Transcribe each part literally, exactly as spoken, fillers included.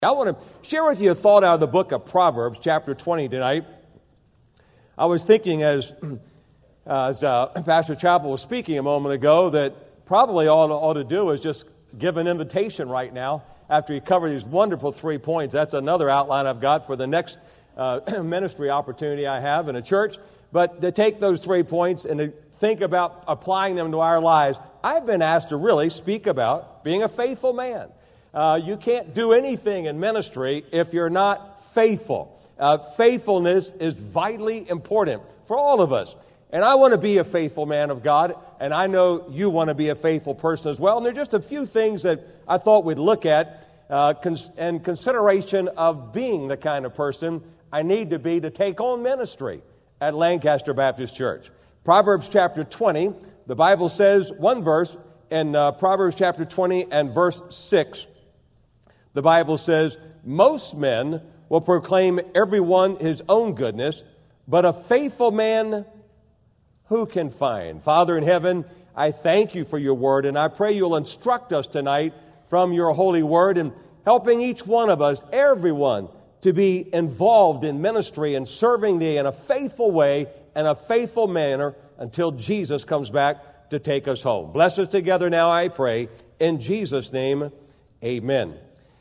I want to share with you a thought out of the book of Proverbs, chapter twenty tonight. I was thinking as, as uh, Pastor Chappell was speaking a moment ago that probably all I ought to do is just give an invitation right now after he covered these wonderful three points. That's another outline I've got for the next uh, ministry opportunity I have in a church. But to take those three points and to think about applying them to our lives, I've been asked to really speak about being a faithful man. Uh, you can't do anything in ministry if you're not faithful. Uh, faithfulness is vitally important for all of us. And I want to be a faithful man of God, and I know you want to be a faithful person as well. And there are just a few things that I thought we'd look at uh, cons- in consideration of being the kind of person I need to be to take on ministry at Lancaster Baptist Church. Proverbs chapter twenty, the Bible says, one verse in uh, Proverbs chapter twenty and verse six, the Bible says, most men will proclaim everyone his own goodness, but a faithful man who can find? Father in heaven, I thank you for your word, and I pray you'll instruct us tonight from your holy word and helping each one of us, everyone, to be involved in ministry and serving thee in a faithful way and a faithful manner until Jesus comes back to take us home. Bless us together now, I pray. In Jesus' name, amen.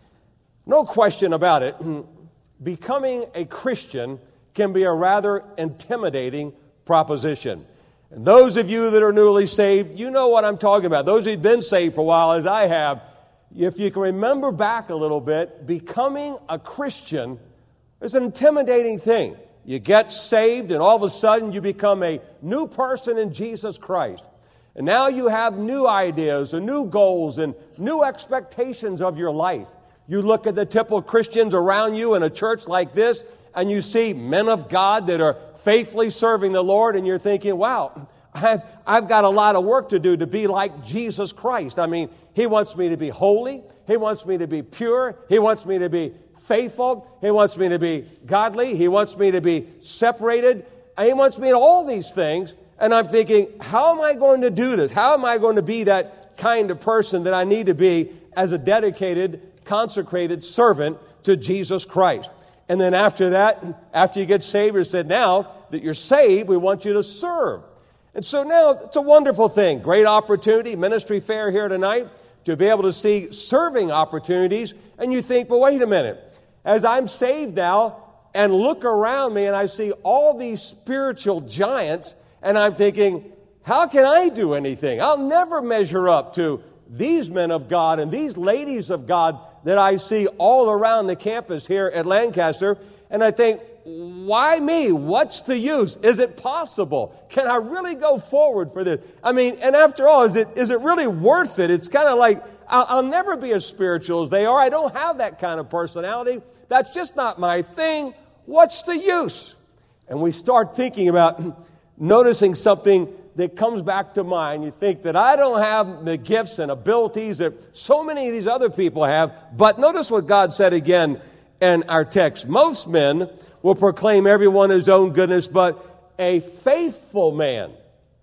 No question about it, becoming a Christian can be a rather intimidating proposition. And those of you that are newly saved, you know what I'm talking about. Those who've been saved for a while, as I have, if you can remember back a little bit, becoming a Christian is an intimidating thing. You get saved, and all of a sudden you become a new person in Jesus Christ. And now you have new ideas and new goals and new expectations of your life. You look at the typical Christians around you in a church like this, and you see men of God that are faithfully serving the Lord, and you're thinking, wow, I've, I've got a lot of work to do to be like Jesus Christ. I mean, He wants me to be holy. He wants me to be pure. He wants me to be faithful. He wants me to be godly. He wants me to be separated. And He wants me to all these things. And I'm thinking, how am I going to do this? How am I going to be that kind of person that I need to be as a dedicated, consecrated servant to Jesus Christ? And then after that, after you get saved, He said, now that you're saved, we want you to serve. And so now it's a wonderful thing. Great opportunity, ministry fair here tonight, to be able to see serving opportunities. And you think, well, wait a minute. As I'm saved now and look around me and I see all these spiritual giants, and I'm thinking, how can I do anything? I'll never measure up to these men of God and these ladies of God that I see all around the campus here at Lancaster. And I think, why me? What's the use? Is it possible? Can I really go forward for this? I mean, and after all, is it is it really worth it? It's kind of like, I'll, I'll never be as spiritual as they are. I don't have that kind of personality. That's just not my thing. What's the use? And we start thinking about noticing something that comes back to mind. You think that I don't have the gifts and abilities that so many of these other people have. But notice what God said again in our text. Most men will proclaim everyone his own goodness, but a faithful man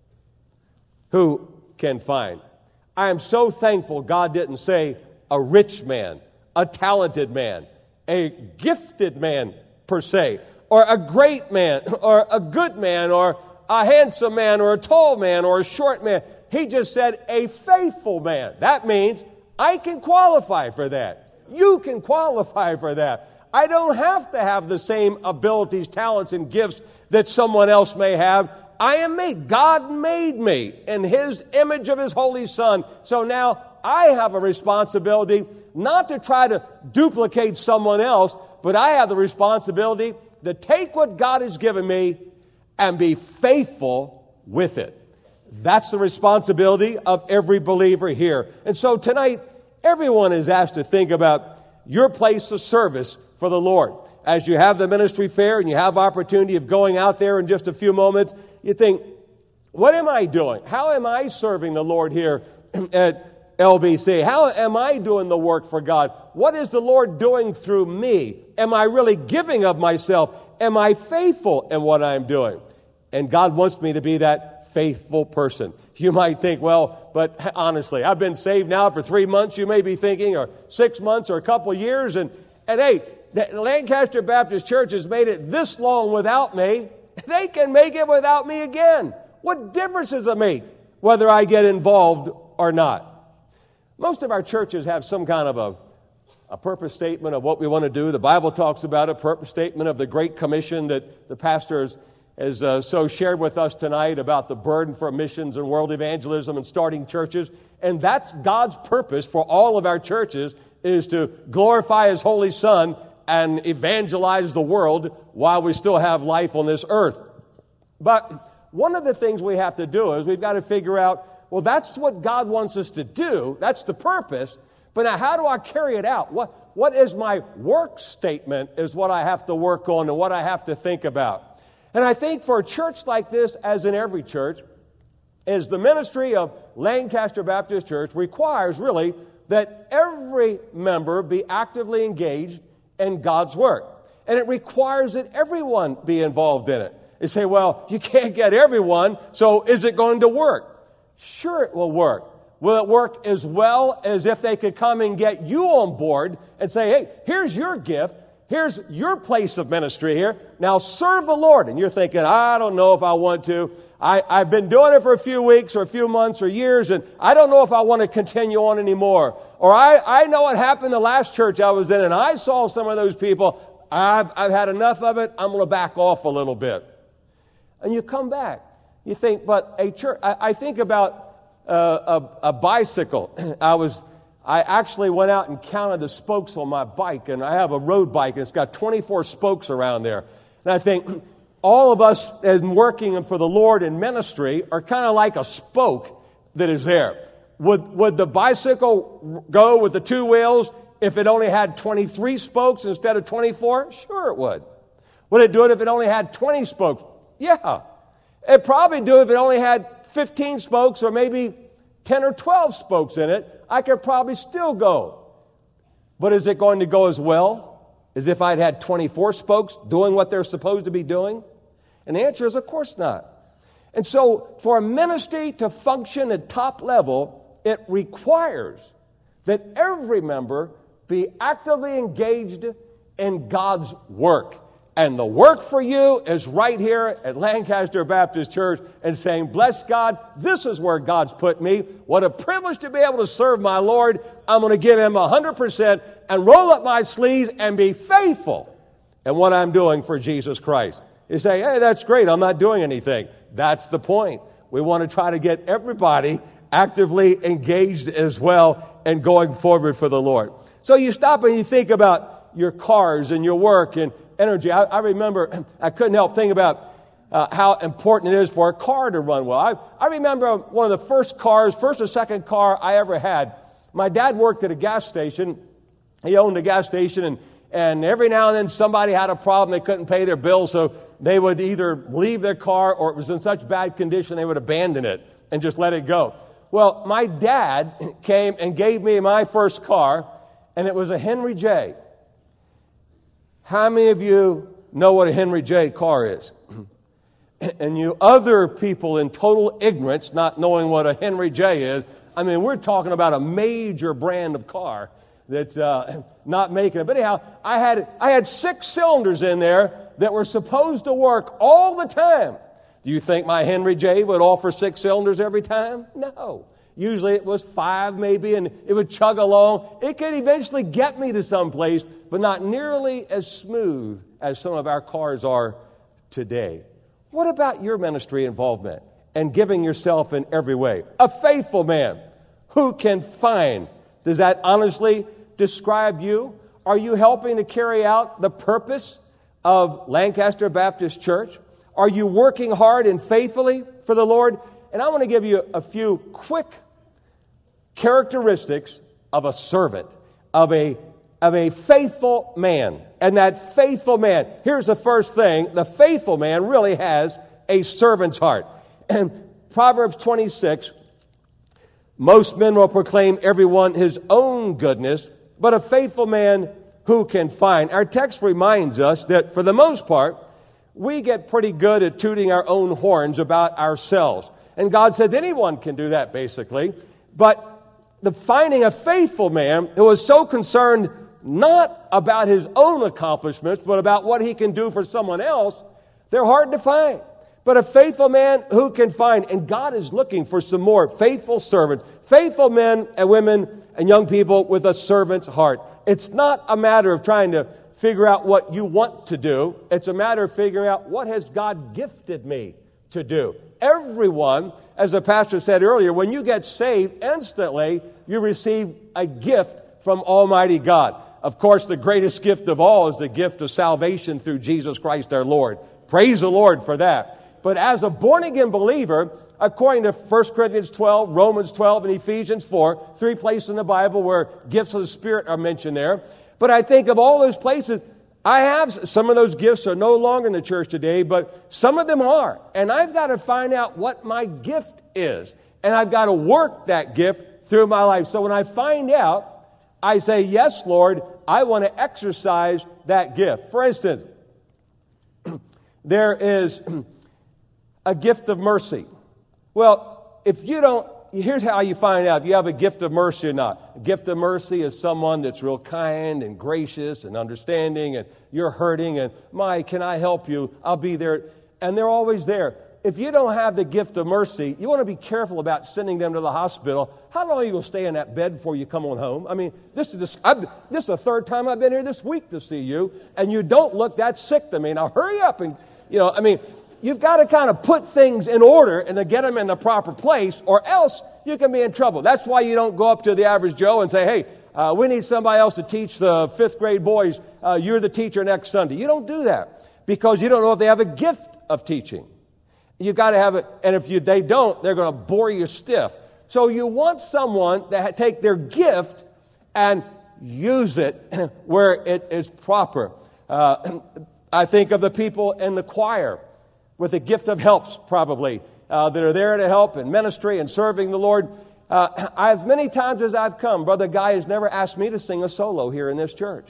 who can find? I am so thankful God didn't say a rich man, a talented man, a gifted man per se, or a great man, or a good man, or a handsome man, or a tall man, or a short man. He just said a faithful man. That means I can qualify for that. You can qualify for that. I don't have to have the same abilities, talents, and gifts that someone else may have. I am made. God made me in His image of His Holy Son. So now I have a responsibility not to try to duplicate someone else, but I have the responsibility to take what God has given me and be faithful with it. That's the responsibility of every believer here. And so tonight, everyone is asked to think about your place of service for the Lord. As you have the ministry fair and you have opportunity of going out there in just a few moments, you think, what am I doing? How am I serving the Lord here at L B C? How am I doing the work for God? What is the Lord doing through me? Am I really giving of myself? Am I faithful in what I'm doing? And God wants me to be that faithful person. You might think, well, but honestly, I've been saved now for three months, you may be thinking, or six months or a couple years, and And hey, the Lancaster Baptist Church has made it this long without me. They can make it without me again. What difference does it make whether I get involved or not? Most of our churches have some kind of a, a purpose statement of what we want to do. The Bible talks about a purpose statement of the Great Commission that the pastor has, has uh, so shared with us tonight about the burden for missions and world evangelism and starting churches. And that's God's purpose for all of our churches, is to glorify His Holy Son and evangelize the world while we still have life on this earth. But one of the things we have to do is we've got to figure out, well, that's what God wants us to do. That's the purpose. But now how do I carry it out? What, what is my work statement is what I have to work on and what I have to think about. And I think for a church like this, as in every church, is the ministry of Lancaster Baptist Church requires really that every member be actively engaged in God's work. And it requires that everyone be involved in it. You say, well, you can't get everyone, so is it going to work? Sure, it will work. Will it work as well as if they could come and get you on board and say, hey, here's your gift. Here's your place of ministry here. Now serve the Lord. And you're thinking, I don't know if I want to. I, I've been doing it for a few weeks or a few months or years, and I don't know if I want to continue on anymore. Or I, I know what happened the last church I was in, and I saw some of those people. I've, I've had enough of it. I'm going to back off a little bit. And you come back. You think, but a church, I, I think about uh, a, a bicycle. I was, I actually went out and counted the spokes on my bike, and I have a road bike, and it's got twenty-four spokes around there. And I think all of us as working for the Lord in ministry are kind of like a spoke that is there. Would, would the bicycle go with the two wheels if it only had twenty-three spokes instead of twenty-four? Sure it would. Would it do it if it only had twenty spokes? Yeah. It'd probably do it if it only had fifteen spokes or maybe ten or twelve spokes in it. I could probably still go. But is it going to go as well as if I'd had twenty-four spokes doing what they're supposed to be doing? And the answer is, of course not. And so for a ministry to function at top level, it requires that every member be actively engaged in God's work. And the work for you is right here at Lancaster Baptist Church and saying, bless God, this is where God's put me. What a privilege to be able to serve my Lord. I'm going to give Him one hundred percent and roll up my sleeves and be faithful in what I'm doing for Jesus Christ. You say, hey, that's great. I'm not doing anything. That's the point. We want to try to get everybody actively engaged as well and going forward for the Lord. So you stop and you think about your cars and your work and energy. I, I remember, I couldn't help thinking about uh, how important it is for a car to run well. I, I remember one of the first cars, first or second car I ever had. My dad worked at a gas station. He owned a gas station, and, and every now and then somebody had a problem. They couldn't pay their bill, so they would either leave their car or it was in such bad condition they would abandon it and just let it go. Well, my dad came and gave me my first car, and it was a Henry J. How many of you know what a Henry J car is? And you other people in total ignorance, not knowing what a Henry J is, I mean, we're talking about a major brand of car that's uh, not making it. But anyhow, I had I had six cylinders in there that were supposed to work all the time. Do you think my Henry J would offer six cylinders every time? No. Usually it was five maybe, and it would chug along. It could eventually get me to someplace, but not nearly as smooth as some of our cars are today. What about your ministry involvement and giving yourself in every way? A faithful man who can find. Does that honestly describe you? Are you helping to carry out the purpose of Lancaster Baptist Church? Are you working hard and faithfully for the Lord? And I want to give you a few quick characteristics of a servant, of a, of a faithful man. And that faithful man, here's the first thing, the faithful man really has a servant's heart. And Proverbs twenty-six, most men will proclaim everyone his own goodness, but a faithful man who can find. Our text reminds us that for the most part, we get pretty good at tooting our own horns about ourselves. And God says anyone can do that, basically. But the finding a faithful man who is so concerned not about his own accomplishments, but about what he can do for someone else, they're hard to find. But a faithful man who can find, and God is looking for some more faithful servants, faithful men and women and young people with a servant's heart. It's not a matter of trying to figure out what you want to do. It's a matter of figuring out what has God gifted me to do. Everyone, as the pastor said earlier, when you get saved, instantly you receive a gift from Almighty God. Of course, the greatest gift of all is the gift of salvation through Jesus Christ our Lord. Praise the Lord for that. But as a born-again believer, according to First Corinthians twelve, Romans twelve, and Ephesians four, three places in the Bible where gifts of the Spirit are mentioned there. But I think of all those places, I have some of those gifts are no longer in the church today, but some of them are. And I've got to find out what my gift is. And I've got to work that gift through my life. So when I find out, I say, yes, Lord, I want to exercise that gift. For instance, there is a gift of mercy. Well, if you don't, here's how you find out if you have a gift of mercy or not. A gift of mercy is someone that's real kind and gracious and understanding, and you're hurting, and, Mike, can I help you? I'll be there. And they're always there. If you don't have the gift of mercy, you want to be careful about sending them to the hospital. How long are you going to stay in that bed before you come on home? I mean, this is, this, I've, this is the third time I've been here this week to see you, and you don't look that sick to me. Now, hurry up and, you know, I mean, you've got to kind of put things in order and to get them in the proper place, or else you can be in trouble. That's why you don't go up to the average Joe and say, hey, uh, we need somebody else to teach the fifth grade boys. Uh, you're the teacher next Sunday. You don't do that because you don't know if they have a gift of teaching. You've got to have it, and if you, they don't, they're going to bore you stiff. So you want someone that take their gift and use it where it is proper. Uh, I think of the people in the choir with the gift of helps, probably, uh, that are there to help in ministry and serving the Lord. Uh, as many times as I've come, Brother Guy has never asked me to sing a solo here in this church.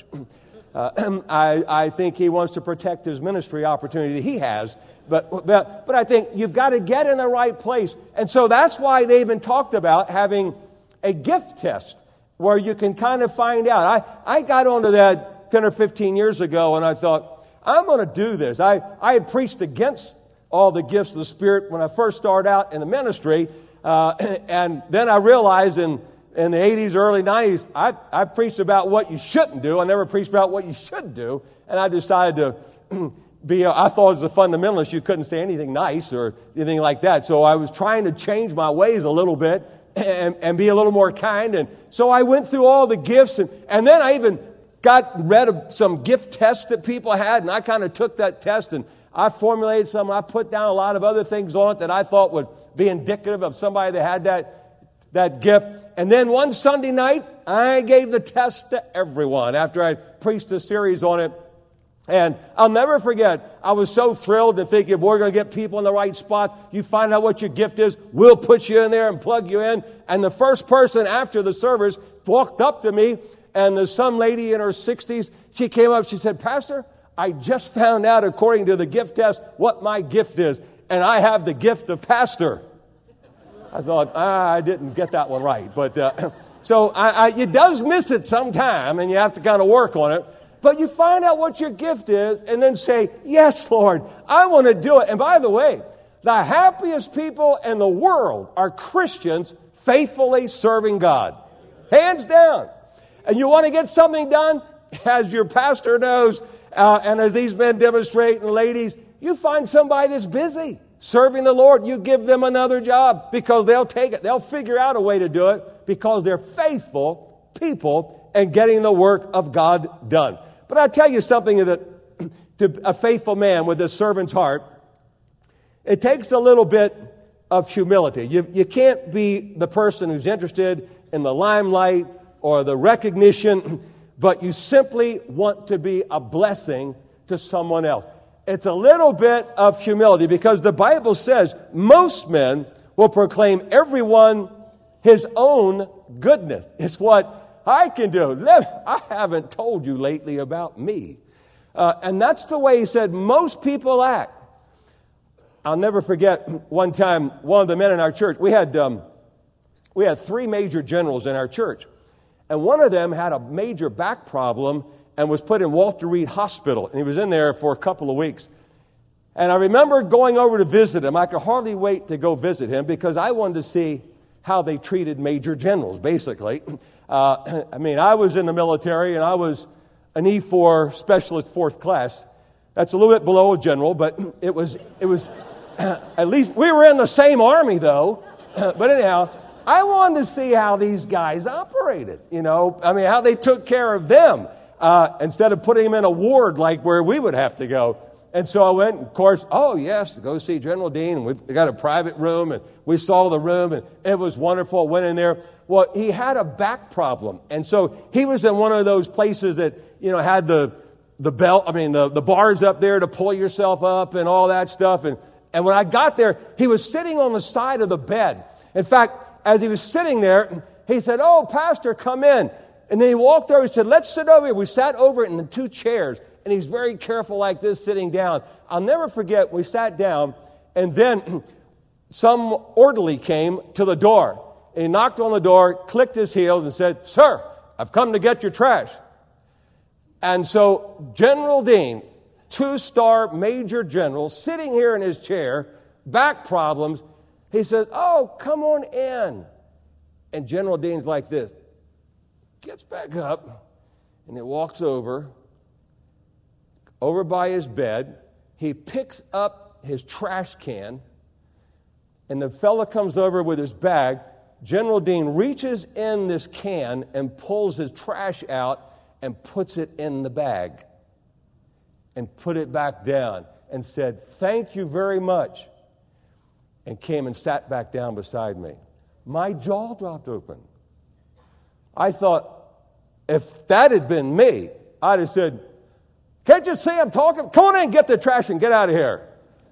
Uh, I, I think he wants to protect his ministry opportunity that he has. But, but, but I think you've got to get in the right place. And so that's why they even talked about having a gift test where you can kind of find out. I, I got onto that ten or fifteen years ago, and I thought, I'm going to do this. I, I had preached against all the gifts of the Spirit when I first started out in the ministry. Uh, and then I realized in, in the eighties, early nineties, I, I preached about what you shouldn't do. I never preached about what you should do. And I decided to be, a, I thought as a fundamentalist, you couldn't say anything nice or anything like that. So I was trying to change my ways a little bit and, and be a little more kind. And so I went through all the gifts. And, and then I even got read of some gift tests that people had. And I kind of took that test and I formulated some. I put down a lot of other things on it that I thought would be indicative of somebody that had that, that gift. And then one Sunday night, I gave the test to everyone after I preached a series on it. And I'll never forget, I was so thrilled to think if we're going to get people in the right spot, you find out what your gift is, we'll put you in there and plug you in. And the first person after the service walked up to me, and there's some lady in her sixties, she came up, she said, Pastor, I just found out, according to the gift test, what my gift is. And I have the gift of pastor. I thought, ah, I didn't get that one right. But uh, so I, I, it does miss it sometime, and you have to kind of work on it. But you find out what your gift is and then say, yes, Lord, I want to do it. And by the way, the happiest people in the world are Christians faithfully serving God. Hands down. And you want to get something done, as your pastor knows, uh, and as these men demonstrate, and ladies, you find somebody that's busy serving the Lord. You give them another job because they'll take it. They'll figure out a way to do it because they're faithful people and getting the work of God done. But I'll tell you something that to a faithful man with a servant's heart, it takes a little bit of humility. You, you can't be the person who's interested in the limelight or the recognition, but you simply want to be a blessing to someone else. It's a little bit of humility because the Bible says most men will proclaim everyone his own goodness. It's what I can do. I haven't told you lately about me. Uh, and that's the way he said most people act. I'll never forget one time, one of the men in our church, we had um, we had three major generals in our church. And one of them had a major back problem and was put in Walter Reed Hospital. And he was in there for a couple of weeks. And I remember going over to visit him. I could hardly wait to go visit him because I wanted to see how they treated major generals, basically. Uh, I mean, I was in the military, and I was an E four specialist fourth class. That's a little bit below a general, but it was, it was at least, we were in the same army, though. But anyhow, I wanted to see how these guys operated, you know. I mean, how they took care of them uh, instead of putting them in a ward like where we would have to go. And so I went, of course, oh, yes, to go see General Dean. We've got a private room, and we saw the room, and it was wonderful. I went in there. Well, he had a back problem. And so he was in one of those places that, you know, had the the belt, I mean, the, the bars up there to pull yourself up and all that stuff. And, and when I got there, he was sitting on the side of the bed. In fact, as he was sitting there, he said, oh, Pastor, come in. And then he walked over and said, let's sit over here. We sat over in the two chairs. And he's very careful like this, sitting down. I'll never forget, we sat down, and then some orderly came to the door. And he knocked on the door, clicked his heels, and said, sir, I've come to get your trash. And so General Dean, two-star major general, sitting here in his chair, back problems, he says, oh, come on in. And General Dean's like this, gets back up, and he walks over, over by his bed. He picks up his trash can, and the fella comes over with his bag. General Dean reaches in this can and pulls his trash out and puts it in the bag and put it back down and said, thank you very much, and came and sat back down beside me. My jaw dropped open. I thought, if that had been me, I'd have said, can't you see I'm talking? Come on in, get the trash and get out of here.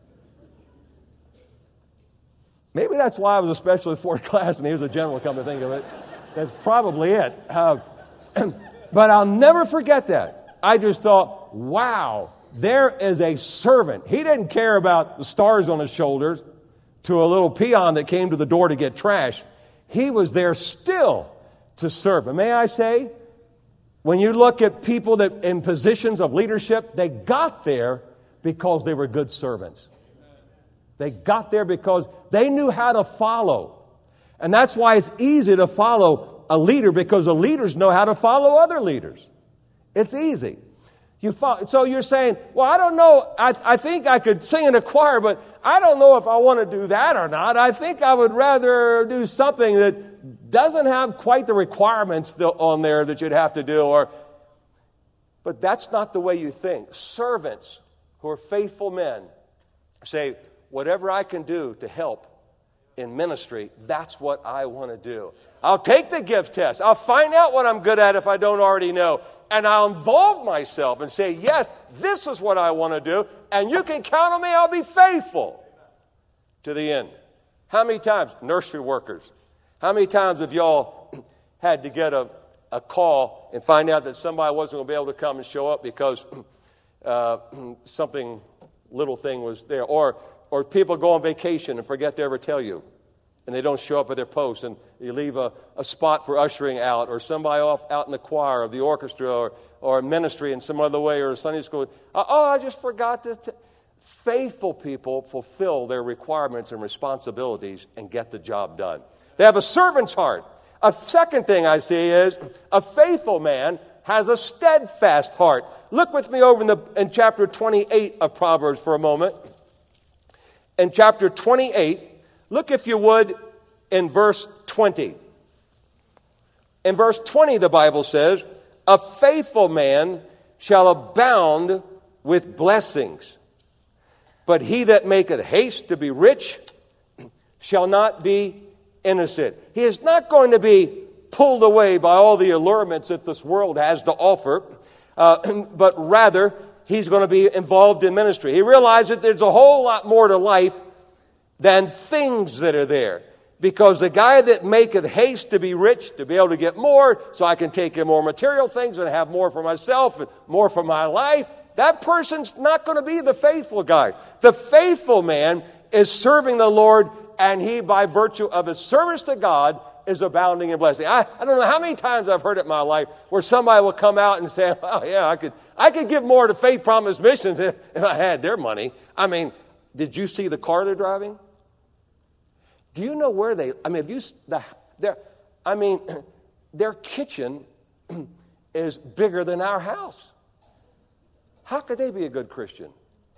Maybe that's why I was a specialist fourth class and he was a general, come to think of it. That's probably it. Uh, but I'll never forget that. I just thought, wow, there is a servant. He didn't care about the stars on his shoulders to a little peon that came to the door to get trash. He was there still to serve. And may I say, when you look at people that in positions of leadership, they got there because they were good servants. They got there because they knew how to follow. And that's why it's easy to follow a leader, because the leaders know how to follow other leaders. It's easy. You follow, so you're saying, well, I don't know, I, I think I could sing in a choir, but I don't know if I want to do that or not. I think I would rather do something that doesn't have quite the requirements on there that you'd have to do. Or, but that's not the way you think. Servants who are faithful men say, whatever I can do to help in ministry, that's what I want to do. I'll take the gift test. I'll find out what I'm good at if I don't already know. And I'll involve myself and say, yes, this is what I want to do. And you can count on me. I'll be faithful to the end. How many times, nursery workers, how many times have y'all had to get a, a call and find out that somebody wasn't going to be able to come and show up because uh, something, little thing was there? Or, or people go on vacation and forget to ever tell you, and they don't show up at their post, and you leave a, a spot for ushering out, or somebody off out in the choir of the orchestra, or, or ministry in some other way, or a Sunday school. Oh, I just forgot to. T-. Faithful people fulfill their requirements and responsibilities and get the job done. They have a servant's heart. A second thing I see is a faithful man has a steadfast heart. Look with me over in, the, in chapter twenty-eight of Proverbs for a moment. In chapter twenty-eight, look, if you would, in verse twenty. In verse twenty, the Bible says, a faithful man shall abound with blessings, but he that maketh haste to be rich shall not be innocent. He is not going to be pulled away by all the allurements that this world has to offer, uh, but rather he's going to be involved in ministry. He realizes that there's a whole lot more to life than things that are there. Because the guy that maketh haste to be rich, to be able to get more, so I can take in more material things and have more for myself and more for my life, that person's not going to be the faithful guy. The faithful man is serving the Lord, and he, by virtue of his service to God, is abounding in blessing. I, I don't know how many times I've heard it in my life where somebody will come out and say, oh, yeah, I could I could give more to Faith Promise Missions if, if I had their money. I mean, did you see the car they're driving? Do you know where they, I mean, have you, the, their, I mean, their kitchen is bigger than our house. How could they be a good Christian?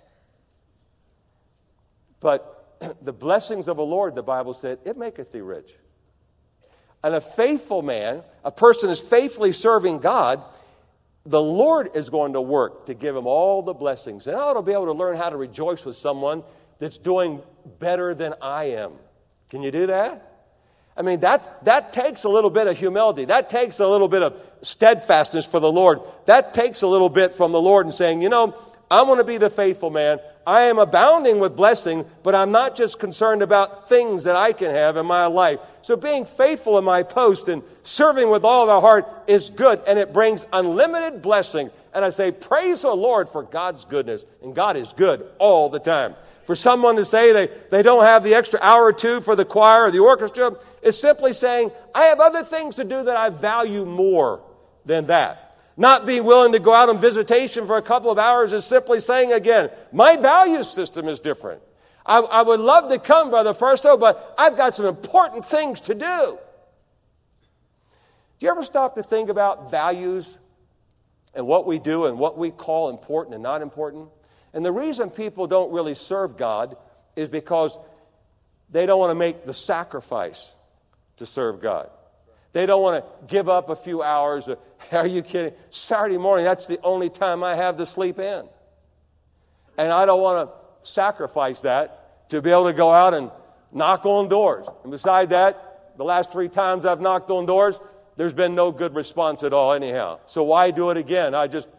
But the blessings of the Lord, the Bible said, it maketh thee rich. And a faithful man, a person is faithfully serving God, the Lord is going to work to give him all the blessings. And I ought to be able to learn how to rejoice with someone that's doing better than I am. Can you do that? I mean, that, that takes a little bit of humility. That takes a little bit of steadfastness for the Lord. That takes a little bit from the Lord and saying, you know, I want to be the faithful man. I am abounding with blessing, but I'm not just concerned about things that I can have in my life. So being faithful in my post and serving with all of our heart is good, and it brings unlimited blessings. And I say, praise the Lord for God's goodness. And God is good all the time. For someone to say they, they don't have the extra hour or two for the choir or the orchestra is simply saying, I have other things to do that I value more than that. Not being willing to go out on visitation for a couple of hours is simply saying again, my value system is different. I, I would love to come, Brother Furso, but I've got some important things to do. Do you ever stop to think about values and what we do and what we call important and not important? And the reason people don't really serve God is because they don't want to make the sacrifice to serve God. They don't want to give up a few hours. Are you kidding? Saturday morning, that's the only time I have to sleep in. And I don't want to sacrifice that to be able to go out and knock on doors. And beside that, the last three times I've knocked on doors, there's been no good response at all anyhow. So why do it again? I just...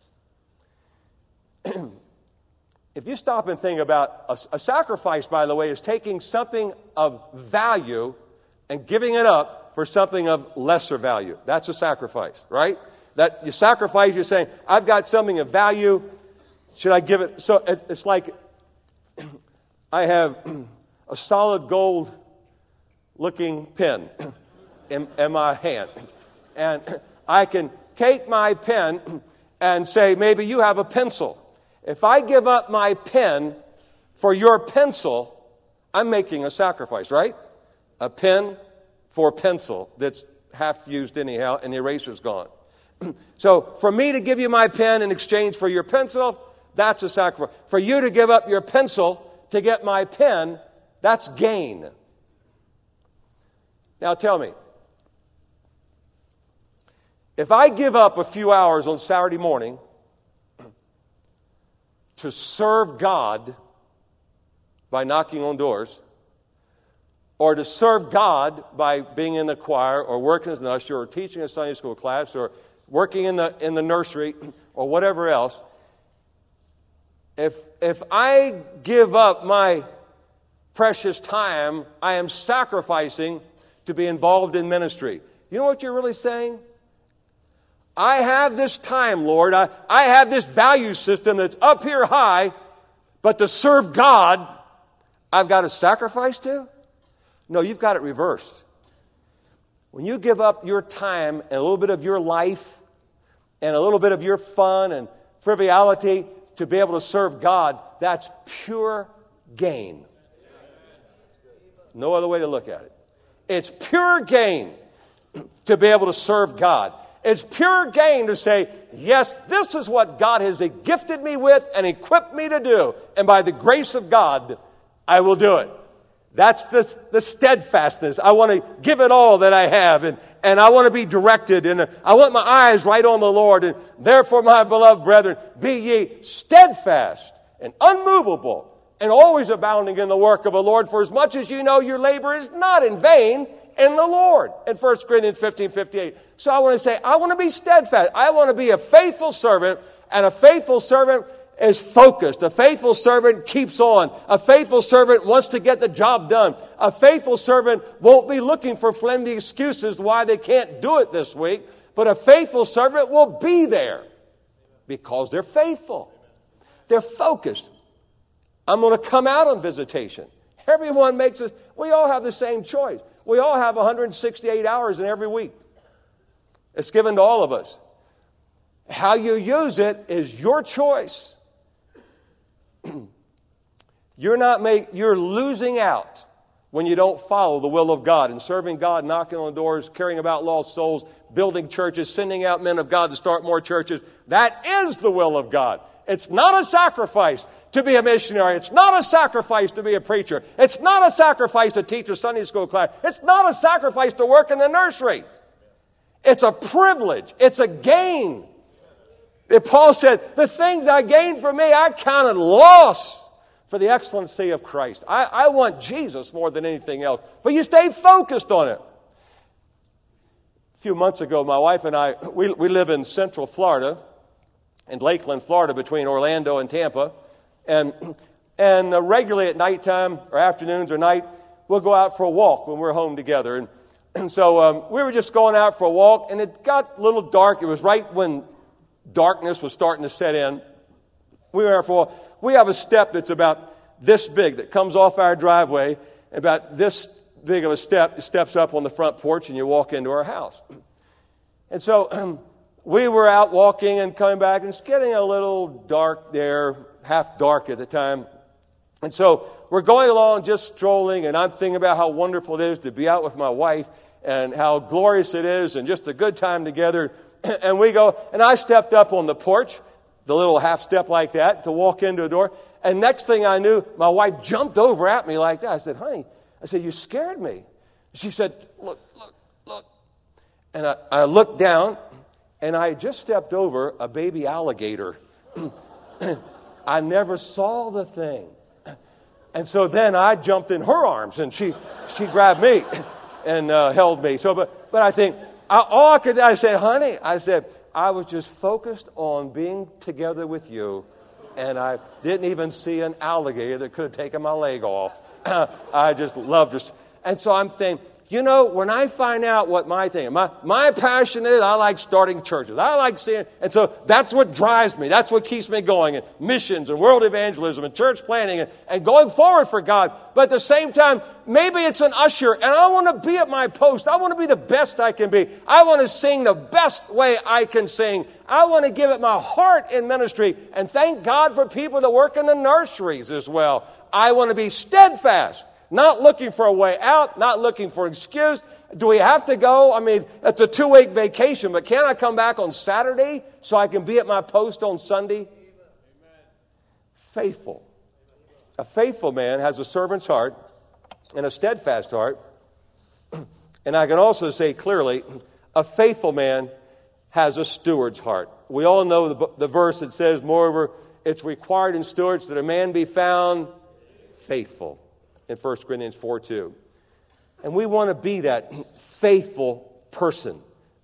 If you stop and think about a, a sacrifice, by the way, is taking something of value and giving it up for something of lesser value. That's a sacrifice, right? That you sacrifice, you're saying, I've got something of value. Should I give it? So it, it's like I have a solid gold looking pen in, in my hand. And I can take my pen and say, maybe you have a pencil. If I give up my pen for your pencil, I'm making a sacrifice, right? A pen for a pencil that's half used anyhow, and the eraser's gone. So for me to give you my pen in exchange for your pencil, that's a sacrifice. For you to give up your pencil to get my pen, that's gain. Now tell me, if I give up a few hours on Saturday morning to serve God by knocking on doors, or to serve God by being in the choir, or working as an usher, or teaching a Sunday school class, or working in the in the nursery, or whatever else, if if I give up my precious time, I am sacrificing to be involved in ministry. You know what you're really saying? I have this time, Lord. I, I have this value system that's up here high, but to serve God, I've got to sacrifice to? No, you've got it reversed. When you give up your time and a little bit of your life and a little bit of your fun and frivolity to be able to serve God, that's pure gain. No other way to look at it. It's pure gain to be able to serve God. It's pure gain to say, yes, this is what God has gifted me with and equipped me to do. And by the grace of God, I will do it. That's the, the steadfastness. I want to give it all that I have. And, and I want to be directed. And I want my eyes right on the Lord. And therefore, my beloved brethren, be ye steadfast and unmovable and always abounding in the work of the Lord. For as much as you know your labor is not in vain in the Lord. In First Corinthians fifteen fifty-eight. So I want to say, I want to be steadfast. I want to be a faithful servant, and a faithful servant is focused. A faithful servant keeps on. A faithful servant wants to get the job done. A faithful servant won't be looking for flimsy excuses why they can't do it this week, but a faithful servant will be there because they're faithful. They're focused. I'm going to come out on visitation. Everyone makes us, we all have the same choice. We all have one hundred sixty-eight hours in every week. It's given to all of us. How you use it is your choice. You're not make, you're losing out when you don't follow the will of God and serving God, knocking on doors, caring about lost souls, building churches, sending out men of God to start more churches. That is the will of God. It's not a sacrifice to be a missionary. It's not a sacrifice to be a preacher. It's not a sacrifice to teach a Sunday school class. It's not a sacrifice to work in the nursery. It's a privilege. It's a gain. And Paul said, the things I gained for me, I counted loss for the excellency of Christ. I, I want Jesus more than anything else. But you stay focused on it. A few months ago, my wife and I, we, we live in Central Florida, in Lakeland, Florida, between Orlando and Tampa. And, and uh, regularly at nighttime or afternoons or night, we'll go out for a walk when we're home together. And, and so um, we were just going out for a walk, and it got a little dark. It was right when darkness was starting to set in. We were out for a walk. We have a step that's about this big that comes off our driveway. About this big of a step, it steps up on the front porch, and you walk into our house. And so um, we were out walking and coming back, and it's getting a little dark there, half dark at the time. And so we're going along just strolling, and I'm thinking about how wonderful it is to be out with my wife and how glorious it is and just a good time together. And we go, and I stepped up on the porch, the little half step like that, to walk into a door. And next thing I knew, my wife jumped over at me like that. I said, honey, I said, you scared me. She said, look, look, look. And I, I looked down, and I had just stepped over a baby alligator. I never saw the thing. And so then I jumped in her arms, and she she grabbed me and uh, held me. So, but but I think, I, all I could, I said, honey, I said, I was just focused on being together with you, and I didn't even see an alligator that could have taken my leg off. I just loved her. And so I'm saying, you know, when I find out what my thing, my, my passion is, I like starting churches. I like seeing, and so that's what drives me. That's what keeps me going, and missions and world evangelism and church planning and, and going forward for God. But at the same time, maybe it's an usher, and I want to be at my post. I want to be the best I can be. I want to sing the best way I can sing. I want to give it my heart in ministry, and thank God for people that work in the nurseries as well. I want to be steadfast. Not looking for a way out, not looking for an excuse. Do we have to go? I mean, that's a two-week vacation, but can I come back on Saturday so I can be at my post on Sunday? Amen. Faithful. A faithful man has a servant's heart and a steadfast heart. And I can also say clearly, a faithful man has a steward's heart. We all know the, the verse that says, moreover, it's required in stewards that a man be found faithful. In First Corinthians four two. And we want to be that faithful person.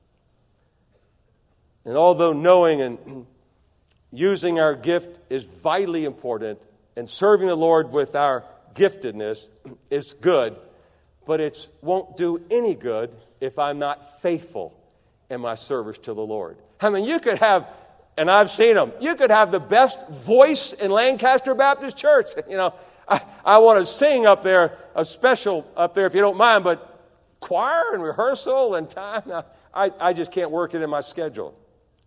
And although knowing and using our gift is vitally important, and serving the Lord with our giftedness is good, but it won't do any good if I'm not faithful in my service to the Lord. I mean, you could have, and I've seen them, you could have the best voice in Lancaster Baptist Church, you know, I, I want to sing up there, a special up there, if you don't mind, but choir and rehearsal and time, I, I just can't work it in my schedule.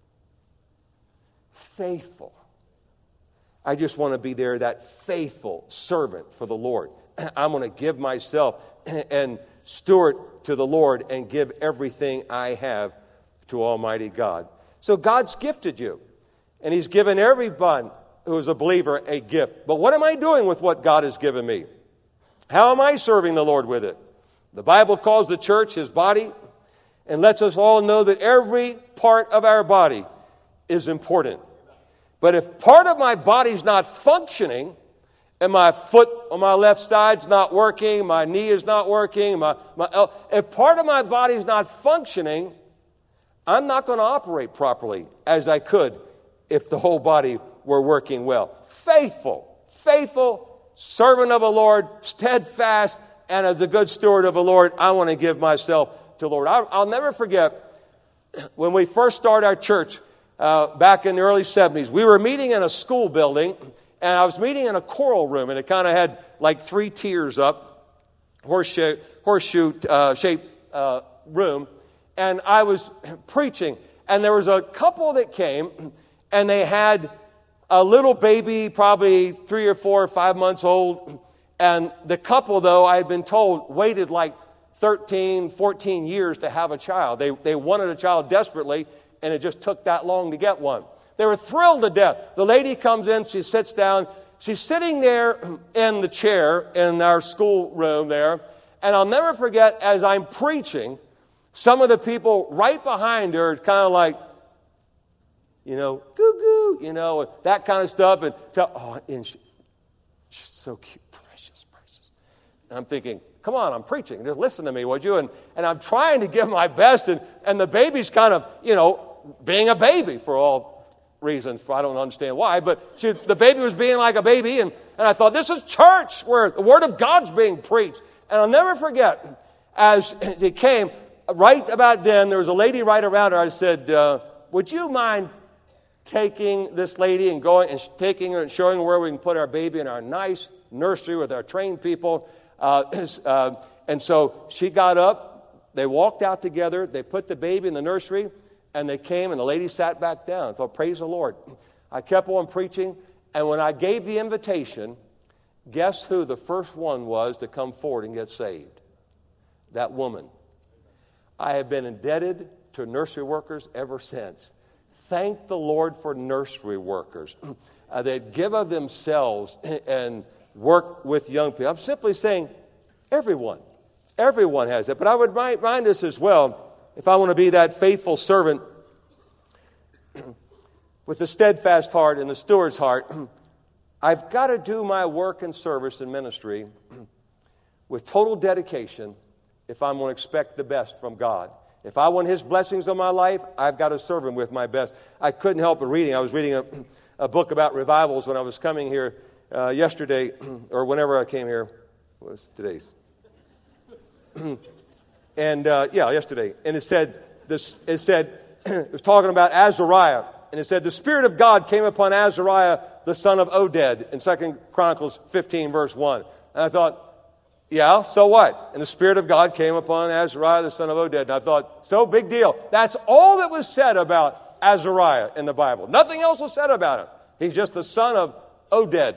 Faithful. I just want to be there, that faithful servant for the Lord. I'm going to give myself and steward to the Lord and give everything I have to Almighty God. So God's gifted you, and He's given everyone who is a believer a gift. But what am I doing with what God has given me? How am I serving the Lord with it? The Bible calls the church His body and lets us all know that every part of our body is important. But if part of my body's not functioning, and my foot on my left side's not working, my knee is not working, my, my if part of my body's not functioning, I'm not going to operate properly as I could if the whole body were working well. Faithful, faithful, servant of the Lord, steadfast, and as a good steward of the Lord, I want to give myself to the Lord. I'll, I'll never forget when we first started our church uh, back in the early seventies. We were meeting in a school building, and I was meeting in a choral room, and it kind of had like three tiers up. horseshoe, horseshoe uh, shaped uh, room, and I was preaching. And there was a couple that came, and they had a little baby, probably three or four or five months old. And the couple, though, I had been told, waited like thirteen, fourteen years to have a child. They, they wanted a child desperately, and it just took that long to get one. They were thrilled to death. The lady comes in, she sits down. She's sitting there in the chair in our school room there. And I'll never forget, as I'm preaching, some of the people right behind her kind of like, you know, goo-goo, you know, that kind of stuff. And, oh, and she, she's so cute, precious, precious. And I'm thinking, come on, I'm preaching. Just listen to me, would you? And, and I'm trying to give my best. And, and the baby's kind of, you know, being a baby for all reasons. I don't understand why. But she, the baby was being like a baby. And, and I thought, this is church where the Word of God's being preached. And I'll never forget, as it came, right about then, there was a lady right around her. I said, uh, would you mind taking this lady and going and taking her and showing her where we can put our baby in our nice nursery with our trained people? Uh, uh, and so she got up. They walked out together. They put the baby in the nursery, and they came, and the lady sat back down. I thought, praise the Lord. I kept on preaching, and when I gave the invitation, guess who the first one was to come forward and get saved? That woman. I have been indebted to nursery workers ever since. Thank the Lord for nursery workers uh, that give of themselves and work with young people. I'm simply saying everyone. Everyone has it. But I would remind us as well, if I want to be that faithful servant with a steadfast heart and the steward's heart, I've got to do my work and service and ministry with total dedication if I'm going to expect the best from God. If I want His blessings on my life, I've got to serve Him with my best. I couldn't help but reading. I was reading a, a book about revivals when I was coming here uh, yesterday, or whenever I came here. What was today's? and, uh, yeah, yesterday. And it said, this, it said, it was talking about Azariah. And it said, the Spirit of God came upon Azariah, the son of Oded, in Second Chronicles fifteen, verse one. And I thought, yeah, so what? And the Spirit of God came upon Azariah, the son of Oded. And I thought, so big deal. That's all that was said about Azariah in the Bible. Nothing else was said about him. He's just the son of Oded.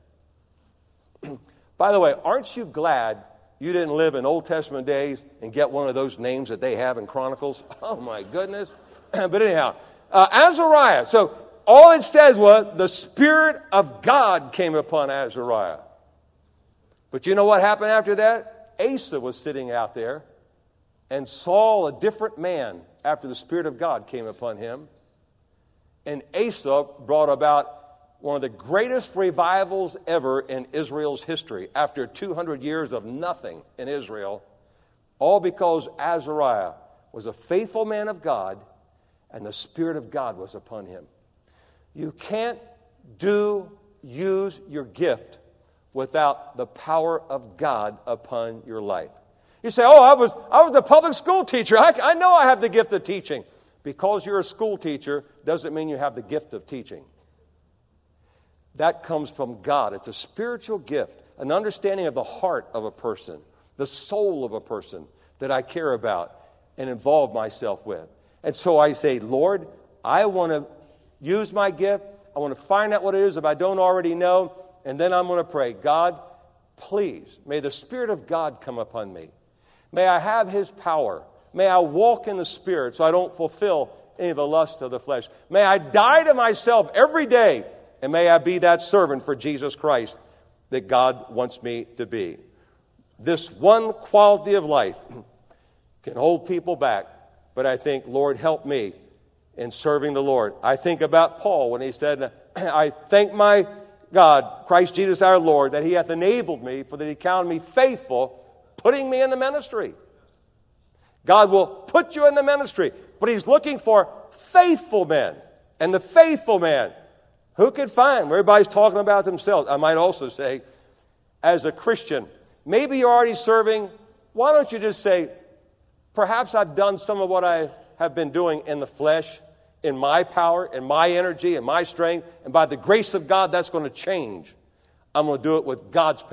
By the way, aren't you glad you didn't live in Old Testament days and get one of those names that they have in Chronicles? Oh, my goodness. But anyhow, uh, Azariah. So all it says was the Spirit of God came upon Azariah. But you know what happened after that? Asa was sitting out there and saw a different man after the Spirit of God came upon him. And Asa brought about one of the greatest revivals ever in Israel's history after two hundred years of nothing in Israel, all because Azariah was a faithful man of God and the Spirit of God was upon him. You can't do, use your gift without the power of God upon your life. You say, oh, I was I was a public school teacher. I, I know I have the gift of teaching. Because you're a school teacher doesn't mean you have the gift of teaching. That comes from God. It's a spiritual gift, an understanding of the heart of a person, the soul of a person that I care about and involve myself with. And so I say, Lord, I want to use my gift. I want to find out what it is if I don't already know. And then I'm going to pray, God, please, may the Spirit of God come upon me. May I have His power. May I walk in the Spirit so I don't fulfill any of the lusts of the flesh. May I die to myself every day. And may I be that servant for Jesus Christ that God wants me to be. This one quality of life can hold people back. But I think, Lord, help me in serving the Lord. I think about Paul when he said, I thank my God, Christ Jesus our Lord, that He hath enabled me, for that He counted me faithful, putting me in the ministry. God will put you in the ministry, but He's looking for faithful men. And the faithful man, who could find? Everybody's talking about themselves. I might also say, as a Christian, maybe you're already serving. Why don't you just say, perhaps I've done some of what I have been doing in the flesh, in my power, in my energy, in my strength, and by the grace of God, that's going to change. I'm going to do it with God's power,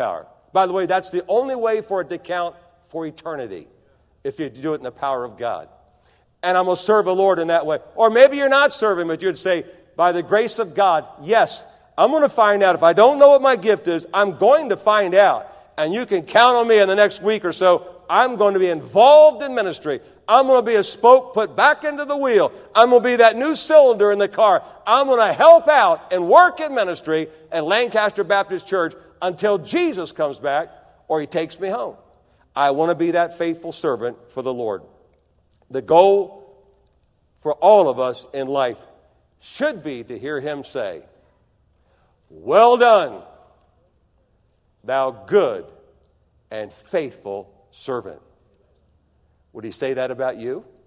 By the way, that's the only way for it to count for eternity, if you do it in the power of God. And I'm going to serve the Lord in that way. Or maybe you're not serving, but you'd say, by the grace of God, yes, I'm going to find out. If I don't know what my gift is, I'm going to find out. And you can count on me in the next week or so. I'm going to be involved in ministry. I'm going to be a spoke put back into the wheel. I'm going to be that new cylinder in the car. I'm going to help out and work in ministry at Lancaster Baptist Church until Jesus comes back or he takes me home. I want to be that faithful servant for the Lord. The goal for all of us in life should be to hear him say, "Well done, thou good and faithful servant." Would he say that about you?